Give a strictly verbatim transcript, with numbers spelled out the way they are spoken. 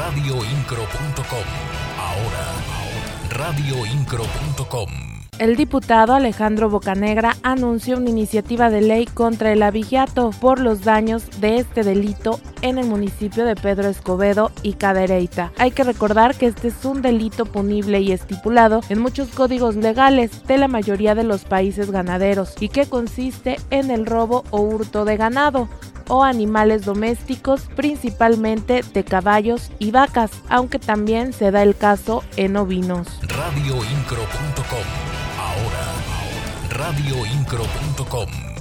radio incro punto com. Ahora, radio incro punto com. El diputado Alejandro Bocanegra anunció una iniciativa de ley contra el abigeato por los daños de este delito en el municipio de Pedro Escobedo y Cadereyta. Hay que recordar que este es un delito punible y estipulado en muchos códigos legales de la mayoría de los países ganaderos y que consiste en el robo o hurto de ganado o animales domésticos, principalmente de caballos y vacas, aunque también se da el caso en ovinos. radio incro punto com. Ahora, radio incro punto com.